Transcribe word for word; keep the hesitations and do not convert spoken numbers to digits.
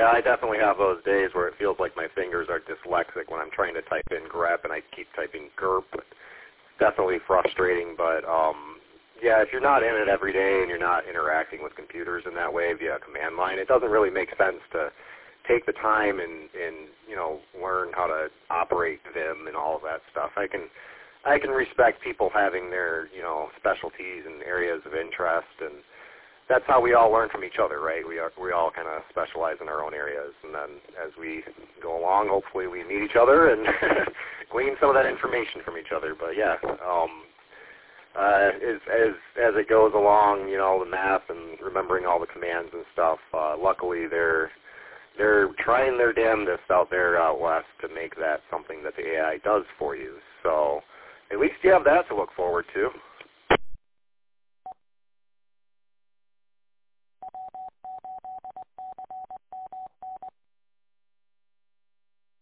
Yeah, I definitely have those days where it feels like my fingers are dyslexic when I'm trying to type in grep and I keep typing gerp. It's definitely frustrating, but um, yeah, if you're not in it every day and you're not interacting with computers in that way via command line, it doesn't really make sense to take the time and, and you know, learn how to operate Vim and all of that stuff. I can I can respect people having their, you know, specialties and areas of interest, and that's how we all learn from each other, right? We are, we all kind of specialize in our own areas, and then as we go along, hopefully we meet each other and glean some of that information from each other. But yeah, um, uh, as as as it goes along, you know, the math and remembering all the commands and stuff. Uh, luckily, they're they're trying their damnedest out there out west to make that something that the A I does for you. So at least you have that to look forward to.